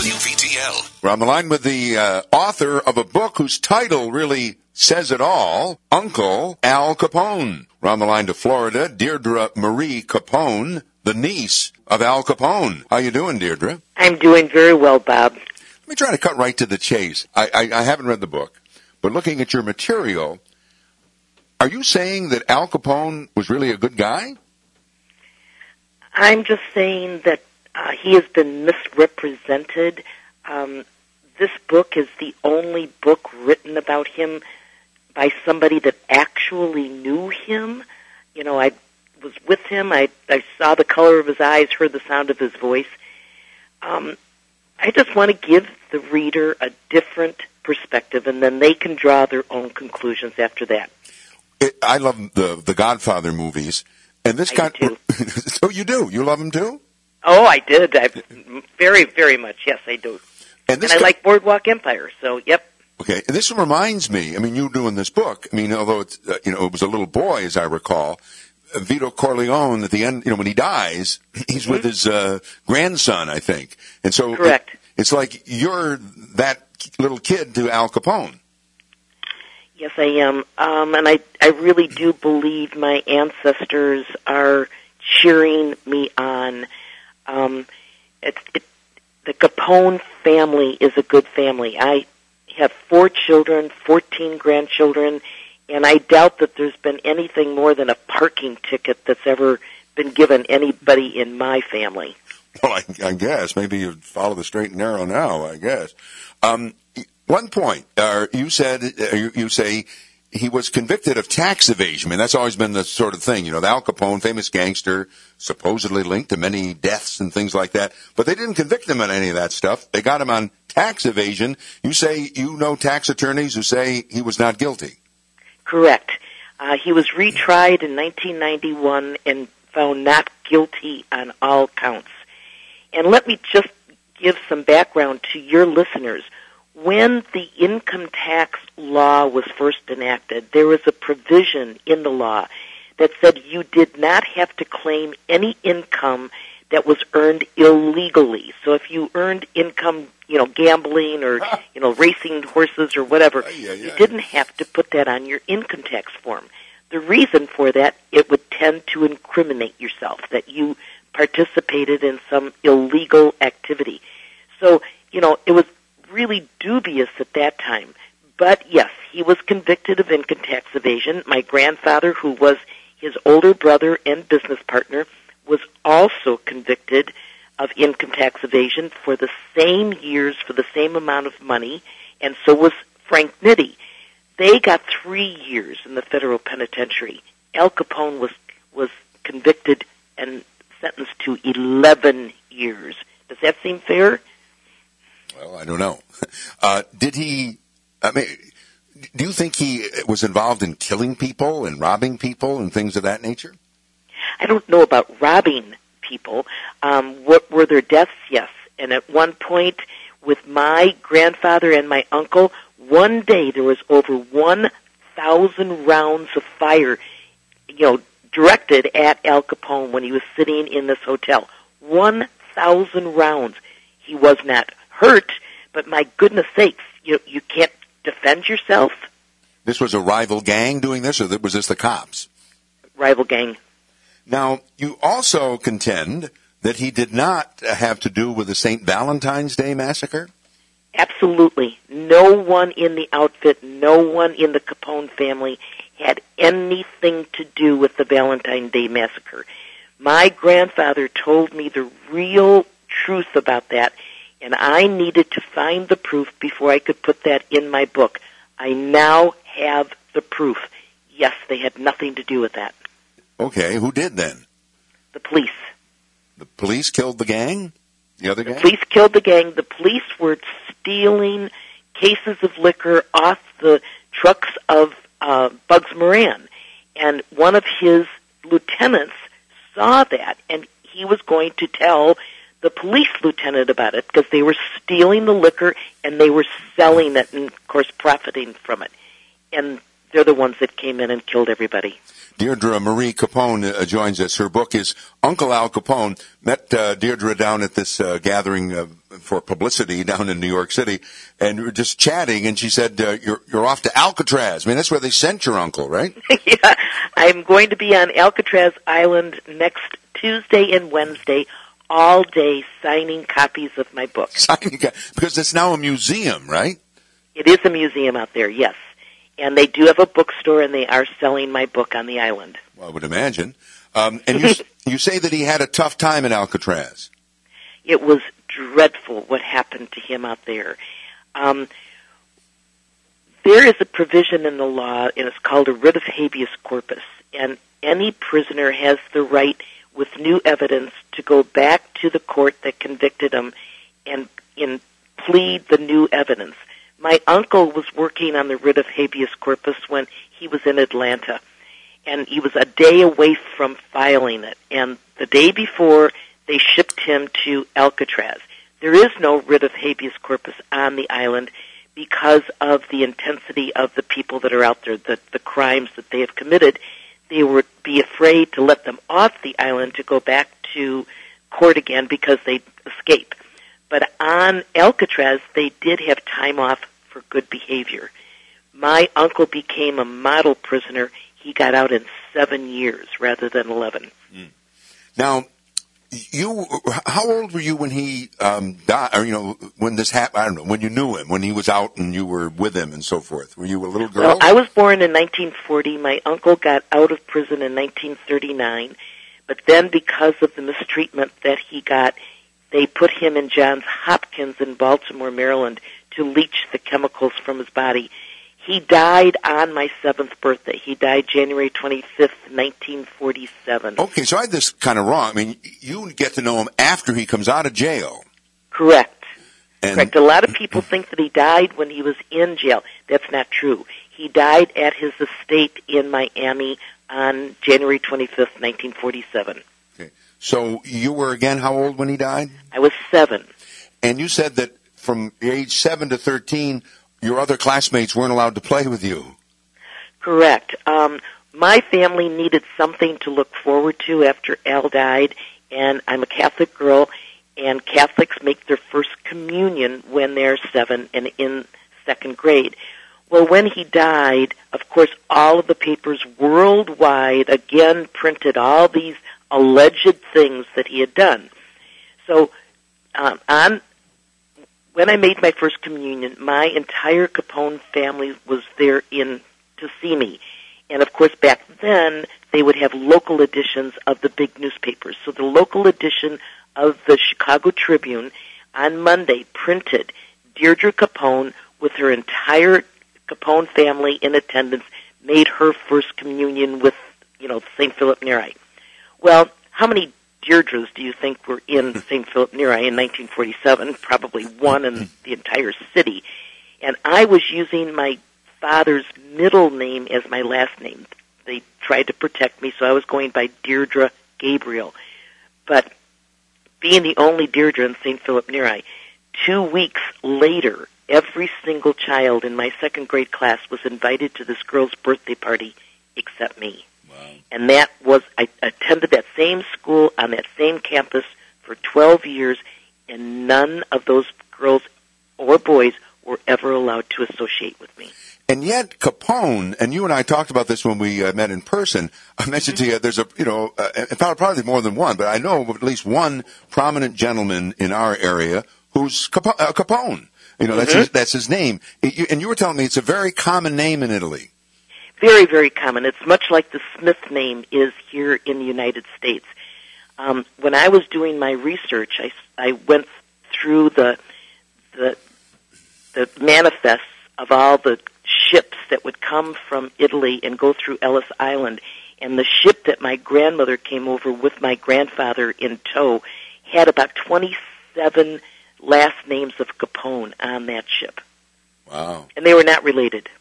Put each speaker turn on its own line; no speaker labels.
WVTL. We're on the line with the author of a book whose title really says it all, Uncle Al Capone. We're on the line to Florida, Deirdre Marie Capone, the niece of Al Capone. How you doing, Deirdre?
I'm doing very well, Bob.
Let me try to cut right to the chase. I haven't read the book, but looking at your material, are you saying that Al Capone was really a good guy?
I'm just saying that he has been misrepresented. This book is the only book written about him by somebody that actually knew him. You know, I was with him. I saw the color of his eyes, heard the sound of his voice. I just want to give the reader a different perspective, and then they can draw their own conclusions after that.
I love the Godfather movies, and this guy. So you do? You love him too?
Oh, I did. Very, very much. Yes, I do. And I like Boardwalk Empire. So, yep.
Okay, and this reminds me. I mean, you doing this book. I mean, although it's it was a little boy, as I recall. Vito Corleone at the end, when he dies, he's with his grandson, I think. And so
correct.
It's like you're that little kid to Al Capone.
Yes, I am. And I really do believe my ancestors are cheering me on. The Capone family is a good family. I have 4 children, 14 grandchildren, and I doubt that there's been anything more than a parking ticket that's ever been given anybody in my family.
Well, I guess. Maybe you follow the straight and narrow now, I guess. One point, you say he was convicted of tax evasion. I mean, that's always been the sort of thing. The Al Capone, famous gangster, supposedly linked to many deaths and things like that. But they didn't convict him on any of that stuff. They got him on tax evasion. You say you know tax attorneys who say he was not guilty.
Correct. He was retried in 1991 and found not guilty on all counts. And let me just give some background to your listeners. When the income tax law was first enacted, there was a provision in the law that said you did not have to claim any income that was earned illegally. So if you earned income, gambling or, racing horses or whatever, you didn't have to put that on your income tax form. The reason for that, it would tend to incriminate yourself, that you participated in some illegal activity. So, it was really dubious at that time. But yes, he was convicted of income tax evasion. My grandfather, who was his older brother and business partner, was also convicted of income tax evasion for the same years, for the same amount of money, and so was Frank Nitti. They got 3 years in the federal penitentiary. Al Capone was convicted and sentenced to 11 years. Does that seem fair?
Well, I don't know. Do you think he was involved in killing people and robbing people and things of that nature?
I don't know about robbing people. What were their deaths? Yes. And at one point, with my grandfather and my uncle, one day there was over 1,000 rounds of fire, directed at Al Capone when he was sitting in this hotel. 1,000 rounds. He was not hurt, but my goodness sakes, you can't defend yourself.
This was a rival gang doing this, or was this the cops?
Rival gang.
Now, you also contend that he did not have to do with the St. Valentine's Day massacre?
Absolutely. No one in the outfit, no one in the Capone family had anything to do with the Valentine's Day massacre. My grandfather told me the real truth about that, and I needed to find the proof before I could put that in my book. I now have the proof. Yes, they had nothing to do with that.
Okay, who did then?
The police.
The police killed the gang? The other gang?
The police killed the gang. The police were stealing cases of liquor off the trucks of Bugs Moran. And one of his lieutenants saw that, and he was going to tell the police lieutenant about it because they were stealing the liquor and they were selling it and, of course, profiting from it. And they're the ones that came in and killed everybody.
Deirdre Marie Capone joins us. Her book is Uncle Al Capone. Met Deirdre down at this gathering for publicity down in New York City, and we were just chatting, and she said, you're off to Alcatraz. I mean, that's where they sent your uncle, right?
Yeah, I'm going to be on Alcatraz Island next Tuesday and Wednesday, all day, signing copies of my book.
Because it's now a museum, right?
It is a museum out there, yes. And they do have a bookstore, and they are selling my book on the island.
Well, I would imagine. And you say that he had a tough time in Alcatraz.
It was dreadful what happened to him out there. There is a provision in the law, and it's called a writ of habeas corpus. And any prisoner has the right, with new evidence, to go back to the court that convicted him and plead the new evidence. My uncle was working on the writ of habeas corpus when he was in Atlanta, and he was a day away from filing it. And the day before, they shipped him to Alcatraz. There is no writ of habeas corpus on the island because of the intensity of the people that are out there, the crimes that they have committed. They would be afraid to let them off the island to go back to court again because they'd escape. But on Alcatraz, they did have time off for good behavior. My uncle became a model prisoner. He got out in 7 years rather than 11.
Now, how old were you when he died? Or, when this happened? I don't know. When you knew him, when he was out and you were with him and so forth. Were you a little girl?
Well, I was born in 1940. My uncle got out of prison in 1939. But then, because of the mistreatment that he got, they put him in Johns Hopkins in Baltimore, Maryland, to leach the chemicals from his body. He died on my 7th birthday. He died January 25th, 1947.
Okay, so I had this kind of wrong. I mean, you get to know him after he comes out of jail.
Correct. Correct. A lot of people think that he died when he was in jail. That's not true. He died at his estate in Miami on January 25th, 1947.
Okay. So you were, again, how old when he died?
I was 7.
And you said that from age 7 to 13, your other classmates weren't allowed to play with you.
Correct. My family needed something to look forward to after Al died, and I'm a Catholic girl, and Catholics make their first communion when they're 7 and in 2nd grade. Well, when he died, of course, all of the papers worldwide again printed all these alleged things that he had done. So when I made my first communion, my entire Capone family was there to see me. And, of course, back then, they would have local editions of the big newspapers. So the local edition of the Chicago Tribune on Monday printed Deirdre Capone with her entire Capone family in attendance, made her first communion with, St. Philip Neri. Well, how many Deirdres do you think were in St. Philip Neri in 1947? Probably one in the entire city. And I was using my father's middle name as my last name. They tried to protect me, so I was going by Deirdre Gabriel. But being the only Deirdre in St. Philip Neri, 2 weeks later, every single child in my 2nd grade class was invited to this girl's birthday party except me.
Wow.
And I attended that same school on that same campus for 12 years, and none of those girls or boys were ever allowed to associate with me.
And yet Capone, and you and I talked about this when we met in person, I mentioned to you there's probably more than one, but I know of at least one prominent gentleman in our area who's Capone. That's his name. And you were telling me it's a very common name in Italy.
Very, very common. It's much like the Smith name is here in the United States. When I was doing my research, I went through the manifests of all the ships that would come from Italy and go through Ellis Island. And the ship that my grandmother came over with my grandfather in tow had about 27 last names of Capone on that ship.
Wow.
And they were not related.